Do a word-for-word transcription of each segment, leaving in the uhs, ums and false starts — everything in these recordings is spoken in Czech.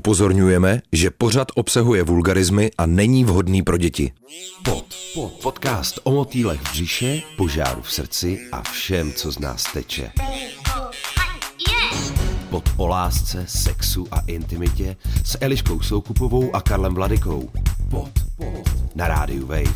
Upozorňujeme, že pořad obsahuje vulgarizmy a není vhodný pro děti. Pod, pod, podcast o motýlech v břiše, požáru v srdci a všem, co z nás teče. Pod o lásce, sexu a intimitě s Eliškou Soukupovou a Karlem Vladykou. Pod, pod, na rádiu Wave.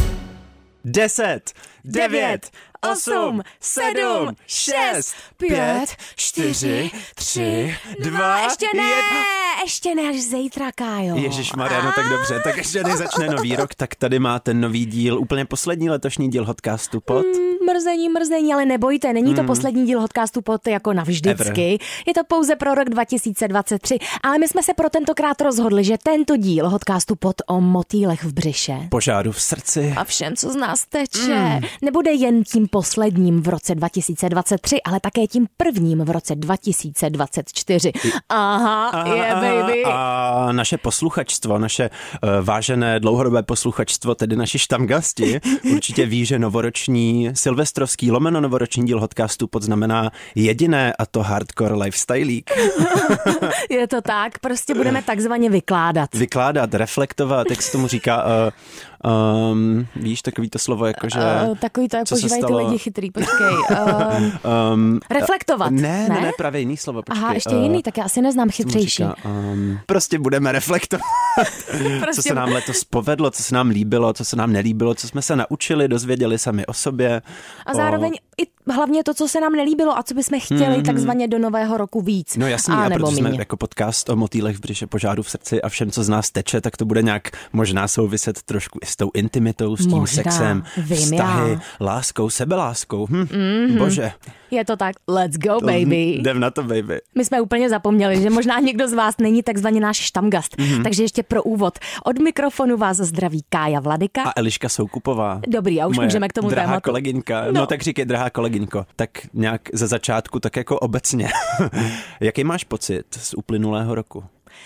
Deset, devět, osm, sedm, šest, pět, čtyři, tři, dva, ještě ne, jedna. ještě ne, až zítra, Kájo. Ježišmarja, no tak dobře, tak ještě než začne nový rok, tak tady máte nový díl, úplně poslední letošní díl Hotcastu Pod. Mm, mrzení, mrzení, ale nebojte, není to Mm. poslední díl Hotcastu Pod jako navždycky. Ever. Je to pouze pro rok dva tisíce dvacet tři, ale my jsme se pro tentokrát rozhodli, že tento díl Hotcastu Pod o motýlech v břiše Požáru v srdci. a všem, co z nás teče, mm. nebude jen tím posledním v roce dva tisíce dvacet tři, ale také tím prvním v roce dva tisíce dvacet čtyři. Aha, Aha, yeah, baby. A naše posluchačstvo, naše uh, vážené dlouhodobé posluchačstvo, tedy naši štamgasti, určitě ví, že novoroční, silvestrovský lomeno novoroční díl Hotcastu Pod znamená jediné, a to hardcore lifestylík. Je to tak, prostě budeme takzvaně vykládat. Vykládat, reflektovat, jak se tomu říká, uh, um, víš, takový to slovo, jakože... Uh, takový to, jak co se používají ty stalo? lidi chytrý, počkej. Um, um, reflektovat, ne, ne? ne, ne, právě jiný slovo, počkej. Aha, ještě uh, jiný, tak já asi neznám co mu chytřejší. říká? Um, prostě budeme reflektovat, Prostě... co se nám letos povedlo, co se nám líbilo, co se nám nelíbilo, co jsme se naučili, dozvěděli sami o sobě. A zároveň o... i hlavně to, co se nám nelíbilo a co bychom chtěli Hmm. takzvaně do nového roku víc. No jasný, a, a, nebo protože jsme míň. jako podcast o motýlech v břiše, požáru v srdci a všem, co z nás teče, tak to bude nějak možná souviset trošku i s tou intimitou, s tím Možná, sexem, vím vztahy, já. láskou, sebeláskou. Hm. Mm-hmm. Bože. Je to tak, let's go, baby. Jdem na to, baby. My jsme úplně zapomněli, že možná někdo z vás není takzvaně náš štamgast. Mhm. Mm-hmm. Takže ještě pro úvod. Od mikrofonu vás zdraví Kája Vladyka. A Eliška Soukupová. Dobrý, a už moje můžeme k tomu drahá tématu. kolegynka. No. No. no tak říkej, drahá kolegynko. Tak nějak ze začátku, tak jako obecně. Jaký máš pocit z uplynulého roku?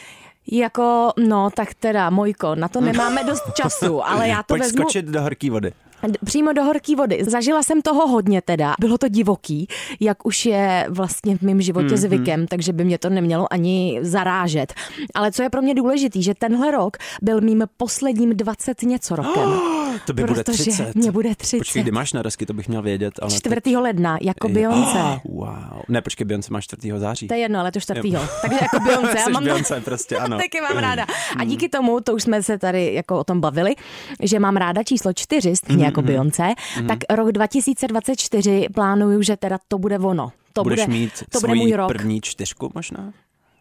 Jako, no tak teda, Mojko, na to nemáme dost času, ale já to Pojď vezmu... skočit do horký vody. Přímo do horký vody. Zažila jsem toho hodně teda. Bylo to divoký, jak už je vlastně v mém životě mm-hmm. zvykem, takže by mě to nemělo ani zarážet. Ale co je pro mě důležitý, že tenhle rok byl mým posledním dvacet něco rokem. Oh, to by bude Protože třicet. mě bude třicet. Počkej, kdy máš narozky, to bych měl vědět. Ale čtvrtého ledna, jako teď... Beyoncé. Oh, wow. Ne, počkej, Beyoncé má čtvrtého září. To je jedno, ale to čtvrtého. Takže jako Beyoncé. Já Jsi mám Beyoncé, prostě, ano. Taky mám ráda. A díky tomu, to už jsme se tady jako o tom bavili, že mám ráda číslo čtyři, stejně jako Beyoncé, mm-hmm. tak rok dva tisíce dvacet čtyři plánuju, že teda to bude ono. To Budeš bude, mít to bude můj svoji rok. první čtyřku možná?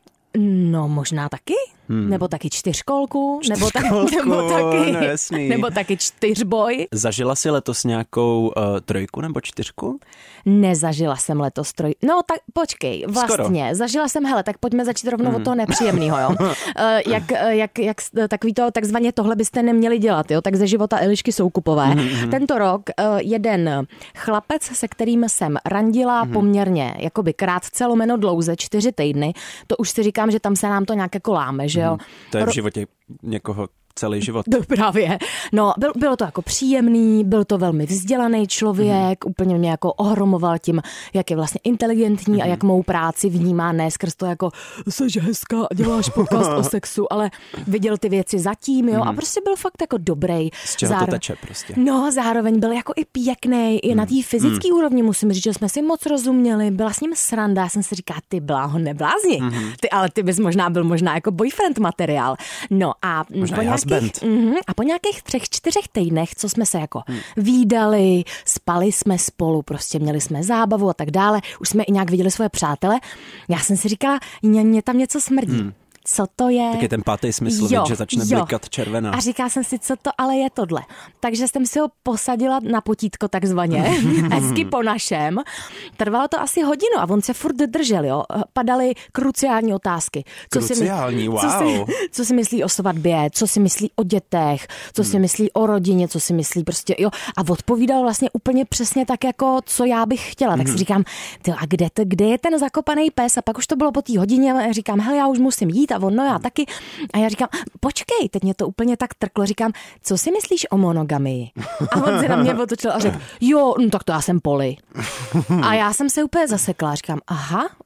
No možná taky. Hmm. Nebo taky čtyřkolku, nebo, tak, Čtyřkolku, nebo taky, no jasný. nebo taky čtyřboj. Zažila jsi letos nějakou uh, trojku nebo čtyřku? Nezažila jsem letos troj... No tak počkej, vlastně, Skoro. zažila jsem, hele, tak pojďme začít rovnou mm. od toho nepříjemného, jo. uh, jak, jak, jak takový to, takzvaně tohle byste neměli dělat, jo, tak ze života Elišky Soukupové. Mm-hmm. Tento rok uh, jeden chlapec, se kterým jsem randila mm-hmm. poměrně, jakoby krátce, lomeno dlouze, čtyři týdny, to už si říkám, že tam se nám to nějak jako láme, že jo. Mm. To je v životě někoho celý život. To právě. No, byl, bylo to jako příjemný, byl to velmi vzdělaný člověk, mm. úplně mě jako ohromoval tím, jak je vlastně inteligentní mm. a jak mou práci vnímá, ne skrz to jako seš hezká a děláš podcast o sexu, ale viděl ty věci zatím, jo, mm. a prostě byl fakt jako dobrý. Z čeho Záro... to teče prostě. No, zároveň byl jako i pěkný, i mm. na té fyzické mm. úrovni musím říct, že jsme si moc rozuměli, byla s ním sranda, já jsem si říkala, ty bláho, neblázni, mm. ty, ale ty bys možná byl možná jako boyfriend materiál. No a po nějakých, mm, a po nějakých třech, čtyřech týdnech, co jsme se jako hmm. vídali, spali jsme spolu, prostě měli jsme zábavu a tak dále, už jsme i nějak viděli svoje přátele, já jsem si říkala, mě, mě tam něco smrdí. Hmm. Co to je? Tak je ten pátý smysl, jo, že začne jo. blikat červená. A říká jsem si, co to ale je tohle. Takže jsem si ho posadila na potítko takzvaně, hezky po našem. Trvalo to asi hodinu a on se furt držel, jo. Padaly kruciální otázky. Co kruciální, si, wow. Co si, co si myslí o svatbě, co si myslí o dětech, co hmm. si myslí o rodině, co si myslí prostě, jo. A odpovídal vlastně úplně přesně tak, jako co já bych chtěla. Tak hmm. si říkám, ty, a kde, to, kde je ten zakopaný pes? A pak už to bylo po té hodině a říkám, hele, já už musím jít. A on, no já taky. A já říkám, počkej, teď mě to úplně tak trklo. Říkám, co si myslíš o monogamii? A on se na mě otočil a řekl, jo, no tak to já jsem poli. A já jsem se úplně zasekla. Říkám, aha, OK.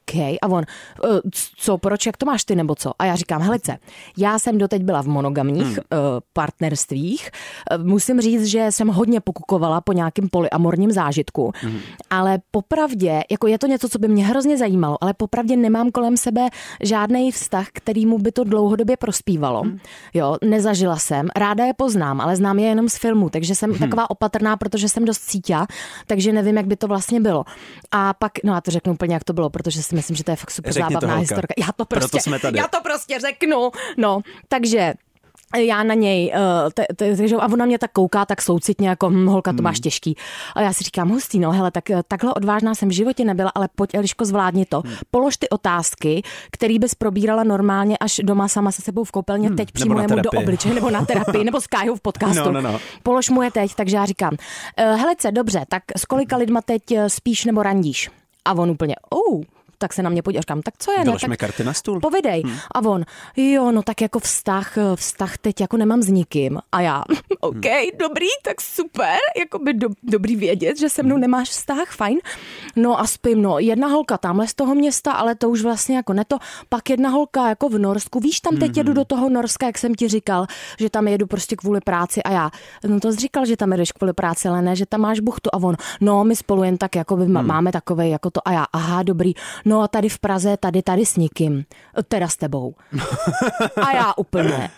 OK. A on, co, proč, jak to máš ty, nebo co? A já říkám, helice, já jsem doteď byla v monogamních hmm. partnerstvích. Musím říct, že jsem hodně pokukovala po nějakým polyamorním zážitku, hmm. ale popravdě, jako je to něco, co by mě hrozně zajímalo, ale popravdě nemám kolem sebe žádný vztah, kterýmu by to dlouhodobě prospívalo. Hmm. Jo, nezažila jsem, ráda je poznám, ale znám je jenom z filmu, takže jsem hmm. taková opatrná, protože jsem dost cítila, takže nevím, jak by to vlastně bylo. A pak, no já to řeknu úplně, jak to bylo, protože si myslím, že to je fakt super Řekni zábavná to, historka. Já to prostě, Proto jsme tady. já to prostě řeknu. No, takže já na něj, uh, te, te, te, a ona mě tak kouká, tak soucitně, jako hm, holka, to máš těžký. A já si říkám, hustý, no hele, tak takhle odvážná jsem v životě nebyla, ale pojď, Eliško, zvládni to. Hmm. Polož ty otázky, který bys probírala normálně až doma sama se sebou v koupelně, hmm. teď přímo jemu do obličeje, nebo na terapii, nebo s Kájou v podcastu. No, no, no. Polož mu je teď, takže já říkám, uh, helece, dobře, tak s kolika lidma teď spíš nebo randíš? A on úplně, oh, tak se na mě podíval, říkám, tak co je, ne? Tak karty na stůl. Povidej. Hmm. A on, jo, no tak jako vztah, vztah teď jako nemám s nikým. A já, OK, hmm. dobrý, tak super, jako by do, dobrý vědět, že se mnou nemáš vztah, fajn. No a spím, no, jedna holka tamhle z toho města, ale to už vlastně jako neto. Pak jedna holka jako v Norsku, víš, tam teď hmm. jedu do toho Norska, jak jsem ti říkal, že tam jedu prostě kvůli práci a já, no to jsi říkal, že tam jedeš kvůli práci, ale ne, že tam máš buchtu. A on, no, my spolu jen tak jako by hmm. máme takové jako to a já, aha, dobrý. No a tady v Praze, tady, tady s nikým. Teda s tebou. A já úplně,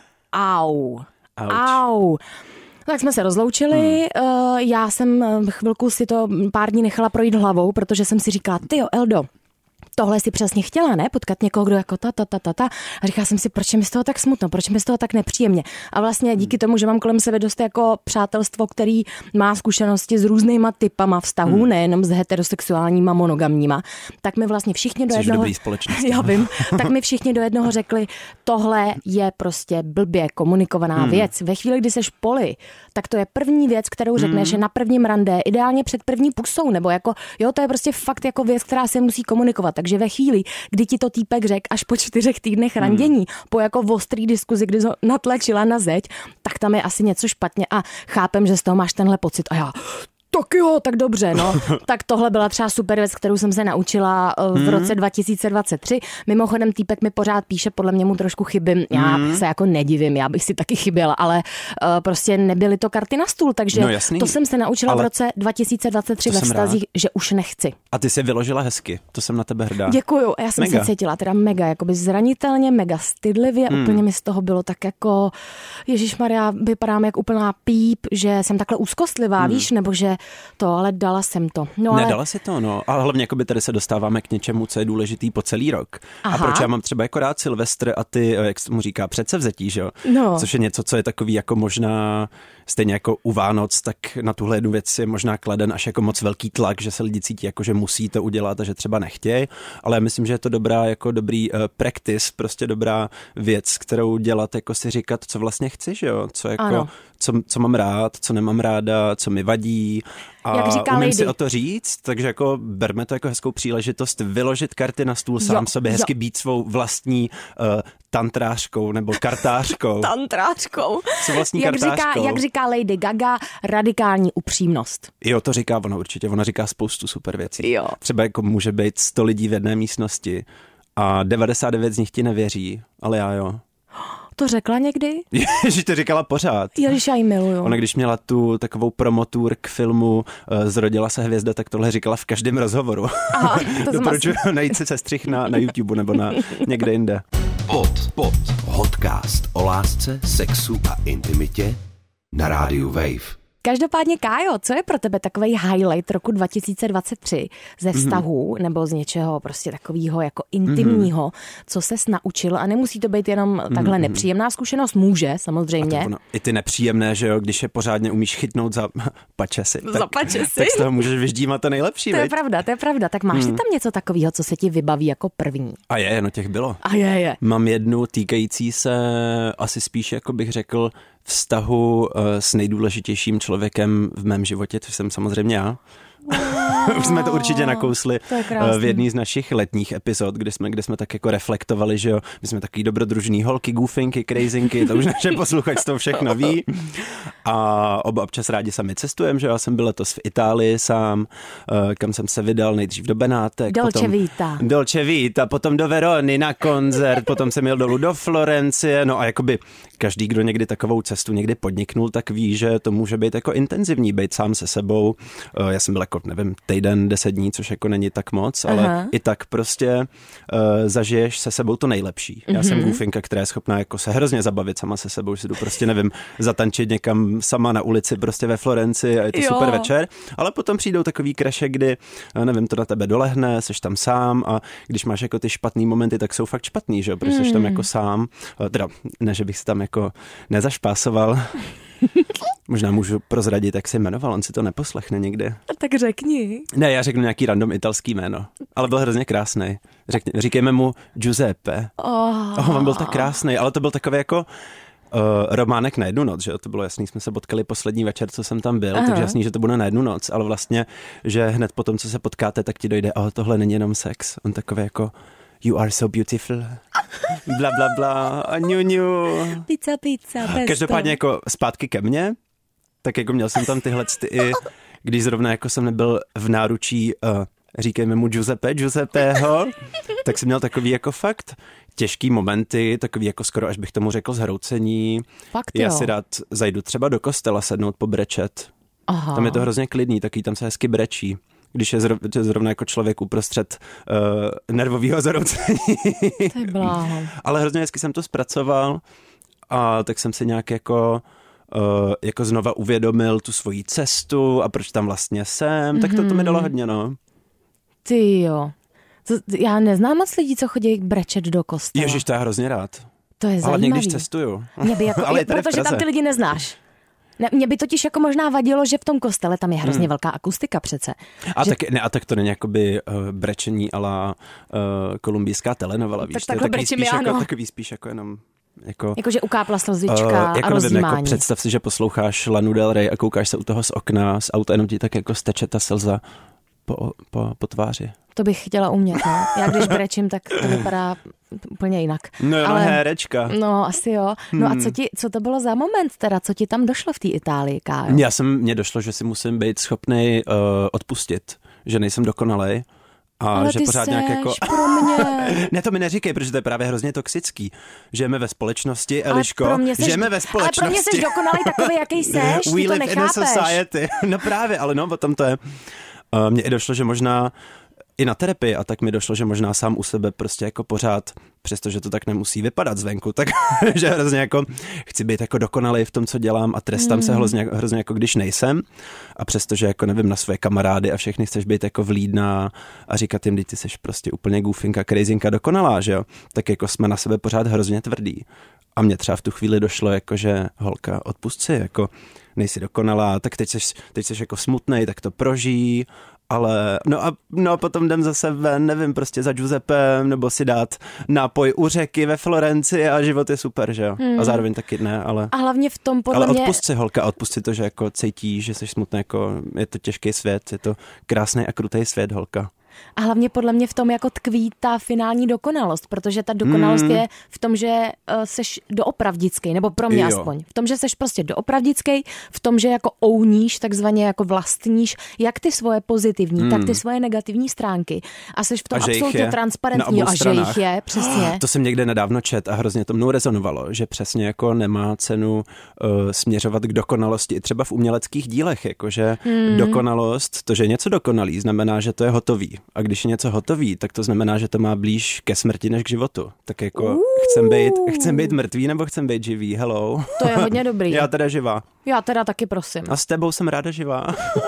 au, Ouch. au. Tak jsme se rozloučili, hmm. já jsem chvilku si to pár dní nechala projít hlavou, protože jsem si říkala, tyjo, Eldo, tohle si přesně chtěla, ne? Potkat někoho, kdo jako ta, ta, ta, ta, ta. A říkala jsem si, proč je mi z toho tak smutno, proč je mi z toho tak nepříjemně. A vlastně díky tomu, že mám kolem sebe dost jako přátelstvo, který má zkušenosti s různýma typama vztahů, hmm. nejenom s heterosexuálníma, monogamníma, tak mi vlastně všichni do Což jednoho... dobrý společnosti. Já vím. Tak mi všichni do jednoho řekli, tohle je prostě blbě komunikovaná hmm. věc. Ve chvíli, kdy seš poli, tak to je první věc, kterou řekneš, hmm. na prvním rande, ideálně před první pusou, nebo jako, jo, to je prostě fakt jako věc, která se musí komunikovat. Takže ve chvíli, kdy ti to týpek řekl až po čtyřech týdnech randění, hmm. po jako ostrý diskuzi, kdy ho natlačila na zeď, tak tam je asi něco špatně a chápem, že z toho máš tenhle pocit. A já, tak jo, tak dobře, no. Tak tohle byla třeba super věc, kterou jsem se naučila v hmm. roce dva tisíce dvacet tři. Mimochodem týpek mi pořád píše, podle mě mu trošku chybím. Já hmm. se jako nedivím, já bych si taky chyběla, ale uh, prostě nebyly to karty na stůl, takže no, jasný, to jsem se naučila ale v roce dva tisíce dvacet tři ve vztazích, že už nechci. A ty jsi vyložila hezky, to jsem na tebe hrdá. Děkuju, já jsem mega. se cítila teda mega, jakoby zranitelně, mega stydlivě, hmm. úplně mi z toho bylo tak jako, ježišmarja, vypadám jak úplná píp, že jsem takhle úzkostlivá, hmm. víš, nebo že to, ale dala jsem to. No, ale... Nedala si to, no. A hlavně jakoby tady se dostáváme k něčemu, co je důležitý po celý rok. Aha. A proč já mám třeba jako rád Silvestr a ty, jak se mu říká, předsevzetí, že jo? No. Což je něco, co je takový jako možná, stejně jako u Vánoc, tak na tuhle jednu věc je možná kladen až jako moc velký tlak, že se lidi cítí jako, že musí to udělat a že třeba nechtějí. Ale já myslím, že je to dobrá, jako dobrý uh, practice, prostě dobrá věc, kterou dělat, jako si říkat, co vlastně chci, že jo? Co jako... Co, co mám rád, co nemám ráda, co mi vadí a umím Lady. Si o to říct, takže jako berme to jako hezkou příležitost vyložit karty na stůl sám jo, sobě, hezky jo. být svou vlastní uh, tantrářkou nebo kartářkou. Tantrářkou. Co vlastní jak kartářkou. Říká, jak říká Lady Gaga, radikální upřímnost. Jo, to říká ona určitě, ona říká spoustu super věcí. Jo. Třeba jako může být sto lidí v jedné místnosti a devadesát devět z nich ti nevěří, ale já jo. To řekla někdy? Ježiš, to říkala pořád. Ježiš, já jí miluju. Ona když měla tu takovou promotur k filmu uh, Zrodila se hvězda, tak tohle říkala v každém rozhovoru. Aha, to doporučuji asi... najít si sestřih na, na YouTube nebo na někde jinde. Pod, pod, podcast o lásce, sexu a intimitě na rádiu Wave. Každopádně, Kájo, co je pro tebe takový highlight roku dva tisíce dvacet tři ze vztahů mm-hmm. nebo z něčeho prostě takového jako intimního, mm-hmm. co ses naučil a nemusí to být jenom takhle mm-hmm. nepříjemná zkušenost, může samozřejmě. A to ono, i ty nepříjemné, že jo, když je pořádně umíš chytnout za pačesy. Za tak, pačesy. Tak z toho můžeš vyždímat to nejlepší, To je veď? pravda, to je pravda. Tak máš mm. ty tam něco takového, co se ti vybaví jako první? A je, no těch bylo. A je, je. Mám jednu týkající se asi spíš, jako bych řekl, vztahu uh, s nejdůležitějším člověkem v mém životě, což jsem samozřejmě já. Už jsme to určitě nakousli v jedné z našich letních epizod, kde jsme, kde jsme tak jako reflektovali, že jo, my jsme takový dobrodružný holky, goofinky, crazinky, to už naše posluchačstvo všechno ví. A oba občas rádi sami cestujeme, že jo, já jsem byl letos v Itálii sám, kam jsem se vydal nejdřív do Benátek. Dolce Vita. Dolce Vita, potom do Verony na koncert, potom jsem jel dolů do Florencie, no a jakoby každý, kdo někdy takovou cestu někdy podniknul, tak ví, že to může být jako intenzivní, být sám se sebou. Já jsem byl jako, nevím, týden, deset dní, což jako není tak moc, ale Aha. i tak prostě uh, zažiješ se sebou to nejlepší. Já mm-hmm. jsem goofinka, která je schopná jako se hrozně zabavit sama se sebou, že si jdu prostě, nevím, zatančit někam sama na ulici prostě ve Florenci a je to jo. super večer, ale potom přijdou takový kraše, kdy, nevím, to na tebe dolehne, seš tam sám a když máš jako ty špatný momenty, tak jsou fakt špatný, že jo, protože mm. jsi tam jako sám, teda ne, že bych se tam jako nezašpásoval. Možná můžu prozradit, jak se jmenoval, on si to neposlechne nikdy. Tak řekni. Ne, já řeknu nějaký random italský jméno, ale byl hrozně krásný. Řekni, říkejme mu Giuseppe. Oh. oh, on byl tak krásný, ale to byl takový jako uh, románek na jednu noc, že to bylo jasný, jsme se potkali poslední večer, co jsem tam byl, Aha. takže jasný, že to bude na jednu noc, ale vlastně, že hned po tom, co se potkáte, tak ti dojde, oh, tohle není jenom sex, on takový jako you are so beautiful, bla, bla, bla, a ňu, ňu. Pizza, pizza, pesto. Každopádně jako zpátky ke mně, tak jako měl jsem tam tyhle ty, když zrovna jako jsem nebyl v náručí, uh, říkejme mu Giuseppe, Giuseppeho, tak jsem měl takový jako fakt těžký momenty, takový jako skoro, až bych tomu řekl, zhroucení. Fakt Já jo. si rád zajdu třeba do kostela sednout pobrečet. Aha. Tam je to hrozně klidný, taky tam se hezky brečí. Když je zrovna jako člověk uprostřed uh, nervového zhroucení. To je bláho. Ale hrozně hezky jsem to zpracoval a tak jsem si nějak jako Uh, jako znova uvědomil tu svoji cestu a proč tam vlastně jsem, mm-hmm. tak to, to mi dalo hodně, no. Ty jo. To, já neznám moc lidí, co chodí brečet do kostela. Ježiš, to já hrozně rád. To je zajímavý. Ale někdy, když cestuju. Mě by jako, Ale je, protože tam ty lidi neznáš. Ne, mě by totiž jako možná vadilo, že v tom kostele tam je hrozně hmm. velká akustika přece. A, že... tak, ne, a tak to není jakoby uh, brečení a la uh, kolumbijská telenovela, víš? Tak to je takový brečím spíš, já, jako, no. takový spíš jako jenom Jako, jako že ukápla slzička uh, a jako rozjímání. Nevím, jako představ si, že posloucháš Lanu Del Rey a koukáš se u toho z okna z auta, jenom ti tak jako steče ta slza po, po, po tváři. To bych chtěla umět, no. Já když brečím, tak to vypadá úplně jinak. No jo, ale, herečka. No, asi jo. No hmm. a co, ti, co to bylo za moment teda? Co ti tam došlo v té Itálii, Kájo? Já jsem, mně došlo, že si musím být schopný uh, odpustit, že nejsem dokonalej. A ale že ty pořád seš nějak jako... pro mě. Ne, to mi neříkej, protože to je právě hrozně toxický. Žijeme ve společnosti, ale Eliško, pro mě seš, žijeme ve společnosti. Ale pro mě jsi dokonalý takový, jaký seš, We ty to live nechápeš. in a society. No právě, ale no, potom to je. Uh, mně i došlo, že možná i na terapii a tak mi došlo, že možná sám u sebe prostě jako pořád, přestože to tak nemusí vypadat zvenku, tak že hrozně jako chci být jako dokonalý v tom, co dělám a trestám mm. se hrozně, hrozně jako když nejsem a přestože jako nevím na své kamarády a všechny chceš být jako vlídná a říkat jim, ty jsi prostě úplně goofinka, crazinka, dokonalá, že jo, tak jako jsme na sebe pořád hrozně tvrdí. A mně třeba v tu chvíli došlo jako, že holka, odpusť si, jako nejsi dokonalá, tak teď jsi, teď jsi jako smutnej, tak to prožij. Ale, no a, no a potom jdem zase ven, nevím, prostě za Giuseppem, nebo si dát nápoj u řeky ve Florenci a život je super, že jo? Hmm. A zároveň taky ne, ale... A hlavně v tom podle ale mě... Ale odpust si, holka, odpust si to, že jako cítíš, že jsi smutný, jako je to těžký svět, je to krásný a krutý svět, holka. A hlavně podle mě v tom jako tkví ta finální dokonalost, protože ta dokonalost mm. je v tom, že uh, seš doopravdický, nebo pro mě jo. aspoň. V tom, že seš prostě doopravdický, v tom, že jako ouníš, takzvaně jako vlastníš, jak ty svoje pozitivní, mm. tak ty svoje negativní stránky. A seš v tom absolutně transparentní a že jich je, přesně. To jsem někde nedávno čet a hrozně to mnou rezonovalo, že přesně jako nemá cenu uh, směřovat k dokonalosti i třeba v uměleckých dílech, jakože mm. dokonalost, to, že je něco dokonalý, znamená, že to je hotový. A když je něco hotový, tak to znamená, že to má blíž ke smrti než k životu. Tak jako uh. chcem být, chcem být mrtvý nebo chcem být živý? Hello. To je hodně dobrý. Já teda živá. Já teda taky prosím. A s tebou jsem ráda živá.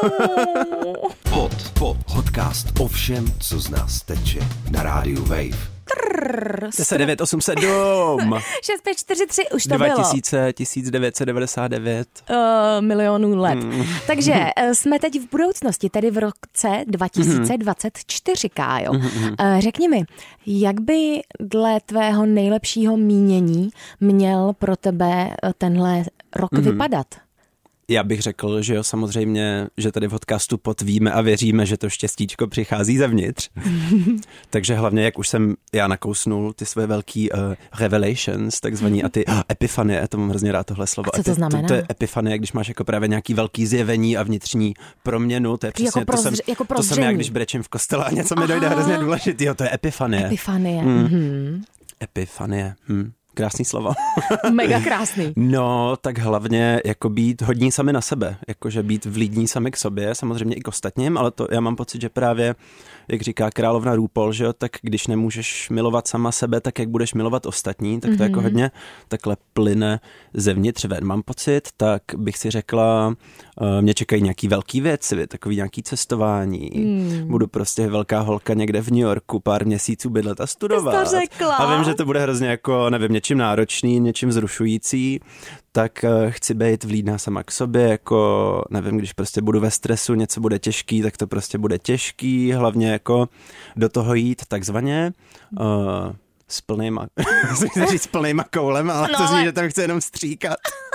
Pod, pod, podcast o všem, co z nás teče na rádiu Wave. deset devět osm sedm šest pět čtyři tři už to dva bylo. tisíce, tisíc devět set devadesát devět Uh, milionů let. Hmm. Takže uh, jsme teď v budoucnosti, tedy v roce dva tisíce dvacet čtyři, Kájo. Hmm. Uh, řekni mi, jak by dle tvého nejlepšího mínění měl pro tebe tenhle rok hmm. vypadat? Já bych řekl, že jo, samozřejmě, že tady v podcastu Pot víme a věříme, že to štěstíčko přichází zevnitř. Takže hlavně, jak už jsem já nakousnul ty své velký uh, revelations, takzvaný, a ty uh, epifanie, to mám hrozně rád tohle slovo. A co to znamená? To, to je epifanie, když máš jako právě nějaký velký zjevení a vnitřní proměnu, to je přesně, jako to, jsem, jako to jsem já, když brečím v kostele a něco mi dojde hrozně důležitýho, to je epifanie. Epifanie. Hmm. Mm-hmm. Epifanie, hm. Krásný slovo. Mega krásný. No, tak hlavně jako být hodní sami na sebe, jakože být vlídní sami k sobě, samozřejmě i k ostatním, ale to já mám pocit, že právě, jak říká královna RuPaul, že jo, tak když nemůžeš milovat sama sebe, tak jak budeš milovat ostatní, tak to mm-hmm. jako hodně takhle plyne zevnitř ven. Mám pocit, tak bych si řekla, uh, mě čekají nějaký velký věci, takový nějaký cestování. Mm. Budu prostě velká holka někde v New Yorku pár měsíců bydlet a studovat. Jsi to řekla. A vím, že to bude hrozně jako, nevím, něčím náročný, něčím vzrušující, tak uh, chci být vlídná sama k sobě, jako nevím, když prostě budu ve stresu, něco bude těžký, tak to prostě bude těžký, hlavně jako do toho jít takzvaně uh, s plnýma, chci říct s plnýma koulem, ale no, to zní, ale... že tam chci jenom stříkat.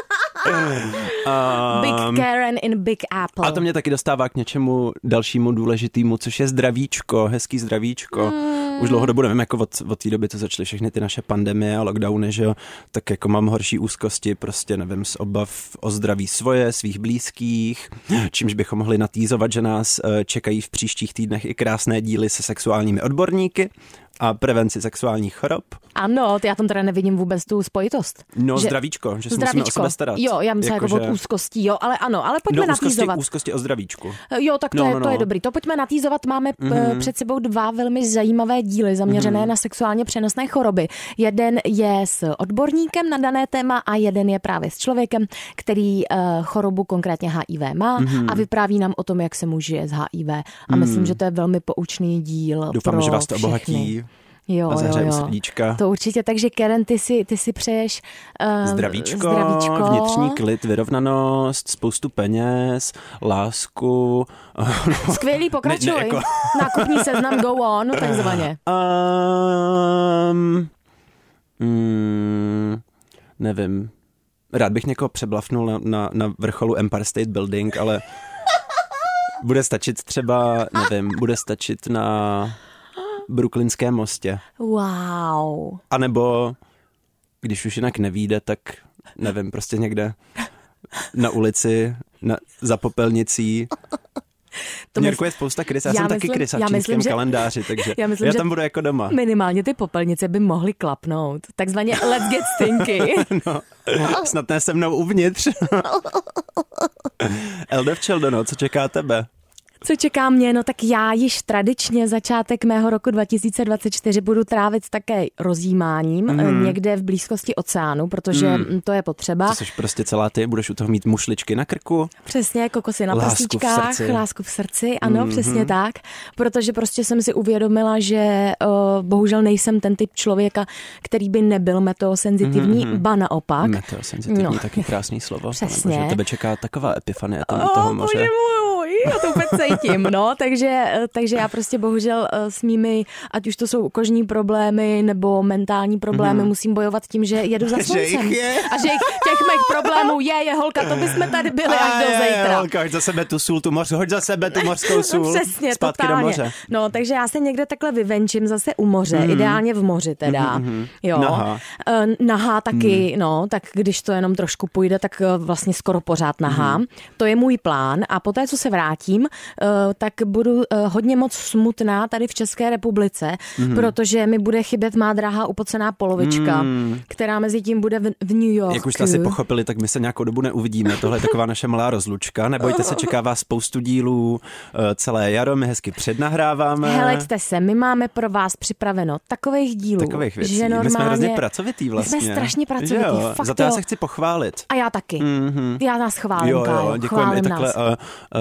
um, Big Karen in Big Apple. A to mě taky dostává k něčemu dalšímu důležitému, což je zdravíčko, hezký zdravíčko. Mm. Už dlouhodobu nevím, jako od, od té doby, co začaly všechny ty naše pandemie a lockdowny, že jo, tak jako mám horší úzkosti, prostě nevím, z obav o zdraví svoje, svých blízkých, čímž bychom mohli natýzovat, že nás čekají v příštích týdnech i krásné díly se sexuálními odborníky a prevenci sexuálních chorob. Ano, já tam teda nevidím vůbec tu spojitost. No, že... zdravíčko, že se zdravíčko. musíme o sebe starat. Jo, já myslím jako, jako že... od úzkostí, jo, ale ano, ale pojďme no, úzkosti, natýzovat. úzkosti o zdravíčku. Jo, tak to, no, je, no, to je no. dobrý. To pojďme natýzovat. Máme mm-hmm. před sebou dva velmi zajímavé díly zaměřené mm-hmm. na sexuálně přenosné choroby. Jeden je s odborníkem na dané téma a jeden je právě s člověkem, který uh, chorobu, konkrétně H I V, má mm-hmm. a vypráví nám o tom, jak se mu žije s H I V. A mm. myslím, že to je velmi poučný díl. Doufám, pro že vás to všechny. obohatí. Jo, a zahřeju jo, jo. srdíčka. To určitě, takže Karen, ty si, ty si přeješ uh, zdravíčko, zdravíčko, vnitřní klid, vyrovnanost, spoustu peněz, lásku. Skvělý, pokračuj. Ne, ne, jako... Nákupní seznam, go on, takzvaně. Um, mm, nevím. Rád bych někoho přeblafnul na, na, na vrcholu Empire State Building, ale bude stačit třeba, nevím, bude stačit na Brooklynském mostě. Wow. A nebo, když už jinak nevíde, tak nevím, prostě někde na ulici, na, za popelnicí. To v New Yorku je spousta krys, já, já jsem myslím, taky krysa v čínském že, kalendáři, takže já, myslím, já tam budu jako doma. Minimálně ty popelnice by mohly klapnout. Takzvaně let's get stinky. No, snad ne se mnou uvnitř. Elda Včeldono, co čeká tebe? Co čeká mě? No tak já již tradičně začátek mého roku dva tisíce dvacet čtyři budu trávit také rozjímáním mm. někde v blízkosti oceánu, protože mm. to je potřeba. To jsi prostě celá ty, budeš u toho mít mušličky na krku. Přesně, kokosy na prstíčkách, lásku v srdci, ano, mm. přesně tak. Protože prostě jsem si uvědomila, že uh, bohužel nejsem ten typ člověka, který by nebyl meteosenzitivní, mm. ba naopak. Meteosenzitivní, no. Taky krásný slovo. Přesně. Protože tebe čeká taková epifanie tam oh, toho moře. Bože můj, já to úplně cítím, no, takže, takže já prostě bohužel s mými, ať už to jsou kožní problémy nebo mentální problémy, mm. musím bojovat tím, že jedu za sluncem. A že těch mých problémů je, je holka, to bychom tady byli až do zítra. Holka, hoď za sebe tu sůl, tu moř, hoď za sebe tu mořskou sůl. Přesně, zpátky totálně. Do moře. No, takže já se někde takhle vyvenčím zase u moře, mm. ideálně v moři teda. Mm-hmm. Jo. Nahá. Nahá taky, mm. no, tak když to jenom trošku půjde, tak vlastně skoro pořád nahá. Mm. To je můj plán a poté, co se vrátím, tak budu hodně moc smutná tady v České republice, mm. protože mi bude chybět má drahá upocená polovička, mm. která mezi tím bude v, v New Yorku. Jak už jste asi pochopili, tak my se nějakou dobu neuvidíme. Tohle je taková naše malá rozlučka. Nebojte se, čeká vás spoustu dílů, celé jaro, my hezky přednahráváme. Heleďte se, my máme pro vás připraveno takových dílů. Takových věcí. Že normálně... My jsme hrozně pracovitý vlastně. My jsme strašně pracovitý, fakt. Za to já se chci pochválit. A já taky. Mm-hmm. Já nás chválím, jo, jo, Kájo. děkujeme i takhle, nás. Uh, uh, takhle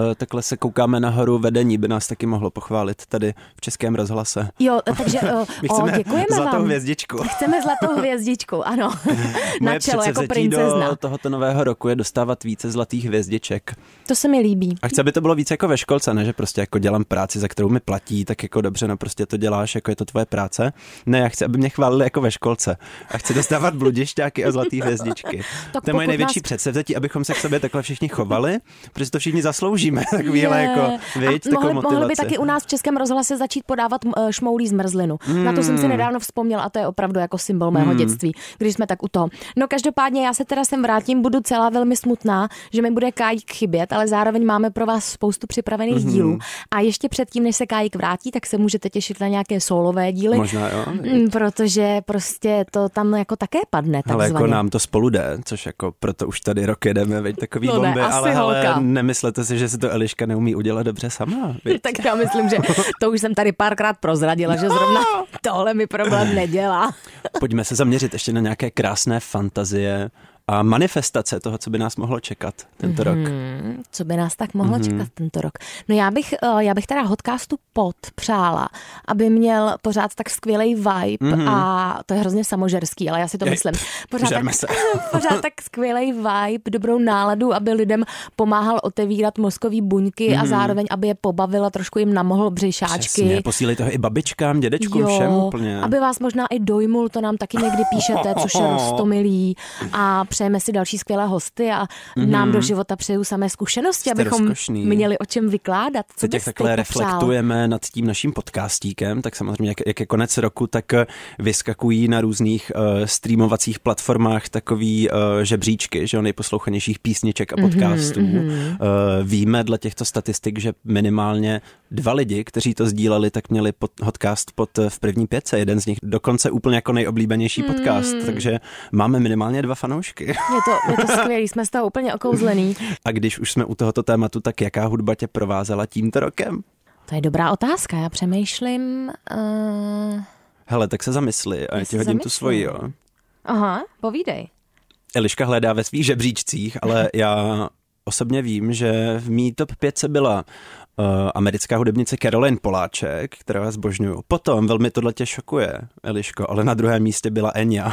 se koukáme nahoru, vedení by nás taky mohlo pochválit tady v Českém rozhlase. Jo, takže o, o, děkujeme zlatou vám. hvězdičku. Chceme zlatou hvězdičku, ano. Na čelo jako princezna. Do tohoto nového roku je dostávat více zlatých hvězdiček. To se mi líbí. A chci, aby to bylo víc jako ve školce, ne, že prostě jako dělám práci, za kterou mi platí, tak jako dobře, no prostě to děláš, jako je to tvoje práce. Ne, já chci, aby mě chválili jako ve školce. A chci dostávat bludišťáky a zlatý hvězdičky. To je moje největší nás... předsevzetí, abychom se k sobě takhle všichni chovali, protože to všichni zasloužíme. Takovýhle je. Jako, víc, mohli, motivaci. mohli by taky u nás v Českém rozhlase začít podávat šmoulí zmrzlinu. Mm. Na to jsem si nedávno vzpomněl a to je opravdu jako symbol mého mm. dětství, když jsme tak u toho. No každopádně já se teda sem vrátím, budu celá velmi smutná, že mi bude Kájík chybět, ale zároveň máme pro vás spoustu připravených mm. dílů. A ještě předtím, než se Kájík vrátí, tak se můžete těšit na nějaké solové díly. Možná jo. Protože prostě to tam jako také padne takzvaně. Ale jako nám to spolu jde, což jako proto už tady rok jedeme, veď takový no bomby, ne, ale, ale nemyslete si, že si to Eliška neumí udělat dobře sama. Tak já myslím, že to už jsem tady párkrát prozradila, že zrovna tohle mi problém nedělá. Pojďme se zaměřit ještě na nějaké krásné fantazie a manifestace toho, co by nás mohlo čekat tento mm-hmm. rok. Co by nás tak mohlo mm-hmm. čekat tento rok? No já bych, já bych teda Hodcastu Pod přála, aby měl pořád tak skvělej vibe mm-hmm. a to je hrozně samožerský, ale já si to Jej, myslím. Pořád tak, se. pořád tak skvělej vibe, dobrou náladu, aby lidem pomáhal otevírat mozkový buňky mm-hmm. a zároveň, aby je pobavila, trošku jim namohl břišáčky. Přesně, posílej toho i babičkám, dědečkům, jo, všem úplně. Aby vás možná i dojmul, to nám taky někdy píšete, což je roztomilý a přejeme si další skvělé hosty a mm-hmm. nám do života přeju samé zkušenosti, Jste abychom rozkošný. Měli o čem vykládat. Co Teď jak takhle reflektujeme nad tím naším podcastíkem, tak samozřejmě jak, jak je konec roku, tak vyskakují na různých uh, streamovacích platformách takový uh, žebříčky, že jo, nejposlouchanějších písniček a podcastů. Mm-hmm. Uh, víme dle těchto statistik, že minimálně dva lidi, kteří to sdíleli, tak měli pod, podcast pod v první pětce. Jeden z nich dokonce úplně jako nejoblíbenější mm. podcast, takže máme minimálně dva fanoušky. Je to, je to skvělý, jsme z toho úplně okouzlený. A když už jsme u tohoto tématu, tak jaká hudba tě provázela tímto rokem? To je dobrá otázka, já přemýšlím. Uh... Hele, tak se zamysli a já ti hodím zamyslím. Tu svoji, jo. Aha, povídej. Eliška hledá ve svých žebříčcích, ale já osobně vím, že v mý top pětce byla uh, americká hudebnice Caroline Poláček, kterou já zbožňuju. Potom velmi tohle tě šokuje, Eliško, ale na druhém místě byla Enya.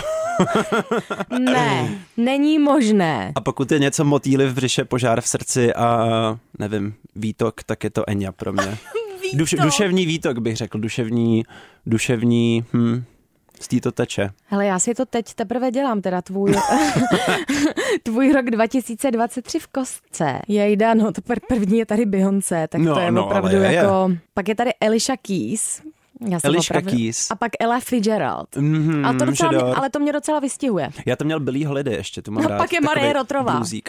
Ne, není možné. A pokud je něco motýly v břiše, požár v srdci a nevím, výtok, tak je to Enya pro mě. Duš, duševní výtok bych řekl, duševní, duševní, hm, z tý to teče. Hele, já si to teď teprve dělám, teda tvůj, tvůj rok dva tisíce dvacet tři v kostce. Jejda, no to první je tady Beyoncé, tak no, to je no, opravdu je, jako... Je. Pak je tady Alicia Keys. Já Eliška opravdu... Keys. A pak Ella Fitzgerald. Mm-hmm, a to docela mě, ale to mě docela vystihuje. Já to měl Billie Holiday ještě, tu mám no, rád. Pak je Marie Rotrová. Bluzík.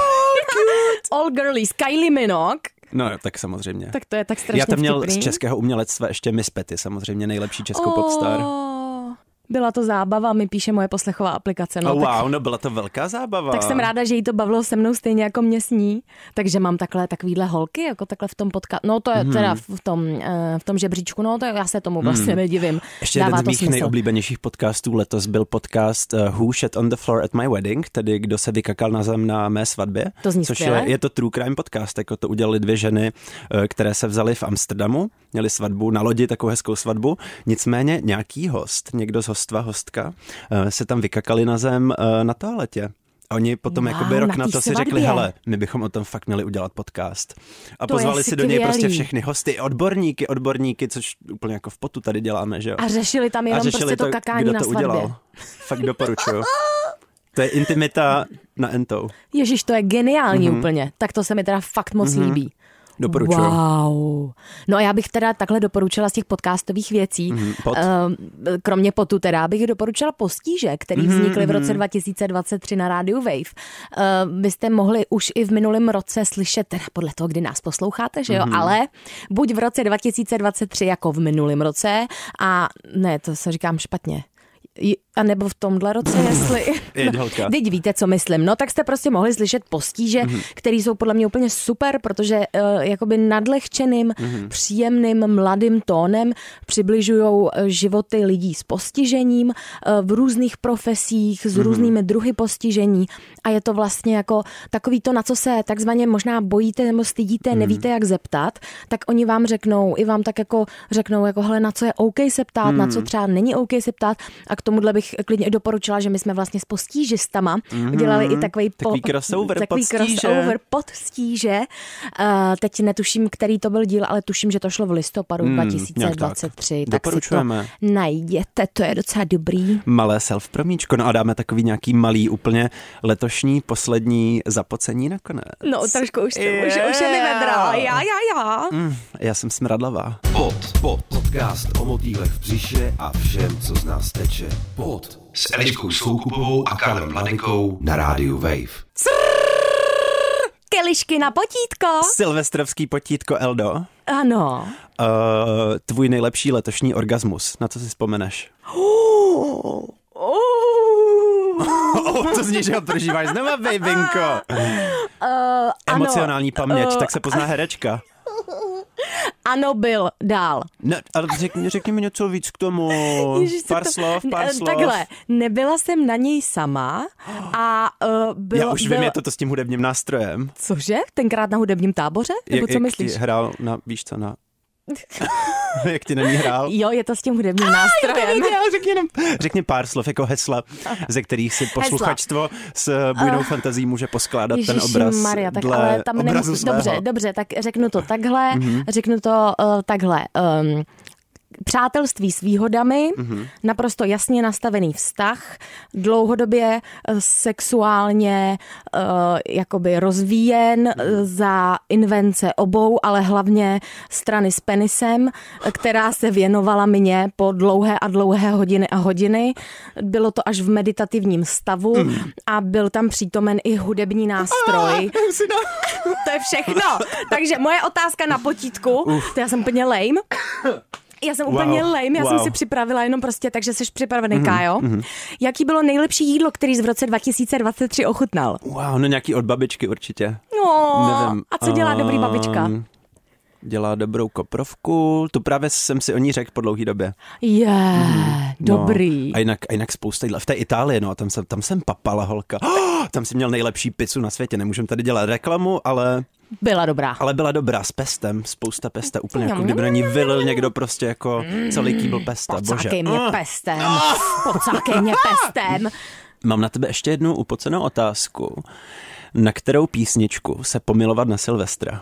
Oh, All Girlies, Kylie Minogue. No tak samozřejmě. Tak to je tak strašně Já tam měl vtipný. Z českého umělectva ještě Miss Petty, samozřejmě nejlepší českou oh, popstar. Byla to zábava, mi píše moje poslechová aplikace. No, oh, tak, wow, no byla to velká zábava. Tak jsem ráda, že jí to bavilo se mnou stejně jako mě s ní. Takže mám takhle takovýhle holky, jako takhle v tom podcastu. No to je mm. teda v tom, v tom žebříčku, no to já se tomu vlastně mm. nedivím. Ještě Dává jeden z mých smysl. nejoblíbenějších podcastů letos byl podcast Who Shat on the Floor at My Wedding, tedy kdo se vykakal na zem na mé svatbě. To zní což skvěle. je, je to true crime podcast, jako to udělali dvě ženy, které se vzaly v Amsterdamu, měli svatbu na lodi, takovou hezkou svatbu. Nicméně nějaký host, někdo z hostva, hostka, se tam vykakali na zem na toaletě. A oni potom wow, jakoby rok na, na to si řekli, hele, my bychom o tom fakt měli udělat podcast. A to pozvali si do něj prostě všechny hosty, odborníky, odborníky, což úplně jako v potu tady děláme, že jo. A řešili tam jenom prostě to, to kakání na to svatbě. Udělal. Fakt doporučuju. To je intimita na entou. Ježiš, to je geniální mm-hmm. úplně. Tak to se mi teda fakt moc mm-hmm. líbí. Doporučuji. Wow. No a já bych teda takhle doporučila z těch podcastových věcí, mm, pot. kromě potu teda, bych doporučila postíže, který mm, vznikly v roce dva tisíce dvacet tři na rádiu Wave. Byste mohli už i v minulém roce slyšet, teda podle toho, kdy nás posloucháte, že jo, mm. ale buď v roce dva tisíce dvacet tři jako v minulém roce a ne, to se říkám špatně. A nebo v tomhle roce, jestli... No, teď víte, co myslím. No tak jste prostě mohli slyšet postíže, mm-hmm. který jsou podle mě úplně super, protože uh, jakoby nadlehčeným, mm-hmm. příjemným, mladým tónem přibližujou životy lidí s postižením uh, v různých profesích, s mm-hmm. různými druhy postižení a je to vlastně jako takový to, na co se takzvaně možná bojíte nebo stydíte, mm-hmm. nevíte, jak zeptat, tak oni vám řeknou, i vám tak jako řeknou, jako hele, na co je OK se ptát, mm-hmm. na co třeba není OK se ptát a k tomuhle bych klidně doporučila, že my jsme vlastně s postížistama mm-hmm. dělali i takový, takový po, crossover takový pod stíže. crossover pod stíže. Uh, teď netuším, který to byl díl, ale tuším, že to šlo v listopadu mm, dva tisíce dvacet tři. Tak, tak si to najděte, to je docela dobrý. Malé self-promíčko, no a dáme takový nějaký malý úplně letošní poslední zapocení nakonec. No trošku už to, yeah. už, už je mi vedra. Já, já, já. Mm, já jsem smradlavá. Pod, pod, podcast o motýlech v břiše a všem, co z nás teče. Pod s Eliškou Soukupovou a Karlem Vladykou na rádiu Wave. Kelišky na potítko. Silvestrovský potítko, Eldo. Ano. Uh, tvůj nejlepší letošní orgasmus. Na co si vzpomeneš? Oh, oh. oh, to zní, že ho prožíváš znova, babynko. Uh, Emocionální ano. paměť, uh, tak se pozná herečka. Ano, byl dál. Ne, ale řekni, řekni mi něco víc k tomu. Ježiš, pár to, slov, pár slov. Takhle, nebyla jsem na něj sama a uh, bylo... Já už byl... vím, je to, to s tím hudebním nástrojem. Cože? Tenkrát na hudebním táboře? Nebo jak, co myslíš? Jak hrál na, víš co, na... Jak ty na ní hrál? Jo, je to s tím hudebním nástrojem. Já, řekni, jenom, řekni pár slov jako hesla, ze kterých si posluchačstvo s bujnou uh, fantazí může poskládat ten obraz. Maria, tak ale tam nemusí, dobře, dobře, tak řeknu to takhle, mm-hmm. řeknu to uh, takhle. Um, Přátelství s výhodami, mm-hmm. naprosto jasně nastavený vztah, dlouhodobě sexuálně uh, jakoby rozvíjen mm-hmm. za invence obou, ale hlavně strany s penisem, která se věnovala mně po dlouhé a dlouhé hodiny a hodiny. Bylo to až v meditativním stavu mm. a byl tam přítomen i hudební nástroj. To je všechno. Takže moje otázka na potítku, Uf. to já jsem úplně lame. Já jsem úplně wow, lame, já wow. jsem si připravila jenom prostě, takže jsi připravený, mm-hmm, Kájo. Mm-hmm. Jaký bylo nejlepší jídlo, který jsi v roce dva tisíce dvacet tři ochutnal? Wow, no nějaký od babičky určitě. No, Nevím. A co dělá um, dobrý babička? Dělá dobrou koprovku, tu právě jsem si o ní řekl po dlouhý době. Je, yeah, mm, dobrý. No. A, jinak, a jinak spousta jídla. V té Itálii, no, tam jsem, tam jsem papala, holka. Oh, tam si měl nejlepší pizzu na světě, nemůžem tady dělat reklamu, ale... Byla dobrá. Ale byla dobrá, s pestem, spousta pesta, úplně jako kdyby na ní vylil někdo prostě jako celý kýbl pesta, bože. Pocákej mě pestem, pocákej mě pestem. Mám na tebe ještě jednu upocenou otázku. Na kterou písničku se pomilovat na Silvestra?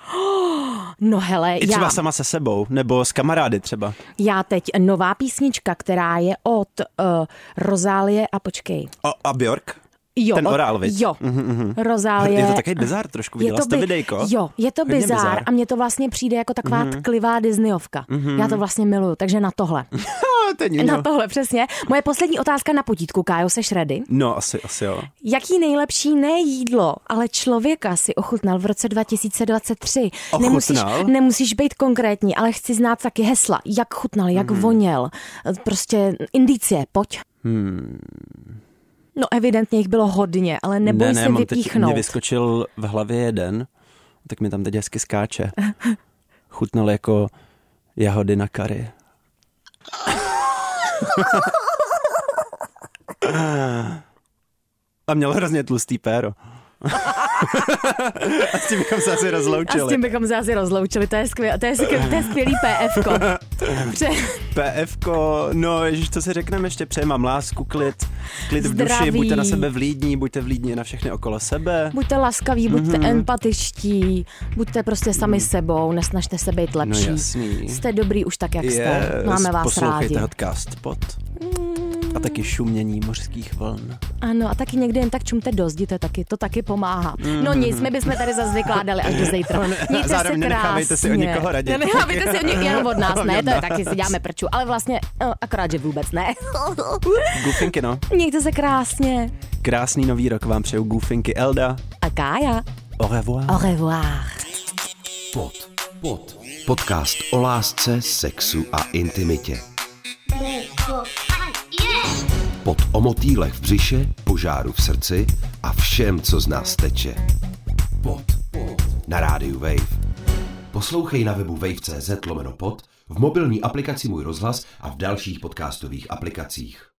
No hele, I třeba já... sama se sebou, nebo s kamarády třeba. Já teď nová písnička, která je od uh, Rozálie a počkej. O, a Björk? Jo, ten orál, viď? Jo, mm-hmm. Rozálie. Je to takový bizár trošku, viděla jsi to by... videjko? Jo, je to bizár, bizár a mně to vlastně přijde jako taková mm-hmm. tklivá Disneyovka. Mm-hmm. Já to vlastně miluju, takže na tohle. Na tohle, přesně. Moje poslední otázka na potítku, Kájo, seš ready? No, asi, asi jo. Jaký nejlepší ne jídlo, ale člověka si ochutnal v roce dva tisíce dvacet tři? Nemusíš, nemusíš být konkrétní, ale chci znát taky hesla. Jak chutnal, jak mm. voněl. Prostě indicie, pojď. Hmm... No evidentně jich bylo hodně, ale neboj ne, ne, se vypíchnout. Mě vyskočil v hlavě jeden, tak mi tam teď hezky skáče. Chutnal jako jahody na kary. A měl hrozně tlustý péro. A s tím bychom se asi rozloučili. A s tím bychom se asi rozloučili, to je, skvěl, to je, skvěl, to je skvělý PFko. Pře... PFko, no ježiš, co si řekneme ještě, přeji mám lásku, klid, klid v duši, buďte na sebe vlídní, buďte vlídní na všechny okolo sebe. Buďte laskaví, buďte mm-hmm. empatičtí, buďte prostě sami sebou, nesnažte se být lepší. No jasný. Jste dobrý už tak, jak yes, jste, máme vás poslouchejte rádi. Poslouchejte podcast Pod. Mm. A taky šumění mořských vln. Ano, a taky někdy jen tak čumte do zdi, to taky, to taky pomáhá. Mm. No nic, my bychom tady zase vykládali až do zítra. Mějte zároveň se nenechávejte si o nikoho radit. Nenechávejte si o nikoho jenom od nás, ne, to je taky si děláme prču, ale vlastně uh, akorát, že vůbec ne. Goofinky, no. Mějte se krásně. Krásný nový rok vám přeju Goofinky, Elda a Kája. Au revoir. Au revoir. Pod, pod. Podcast o lásce, sexu a intimitě. Yes! pod o motýlech v břiše, požáru v srdci a všem, co z nás teče. Pod. Na rádiu Wave. Poslouchej na webu wave tečka cz lomeno pod, v mobilní aplikaci Můj rozhlas a v dalších podcastových aplikacích.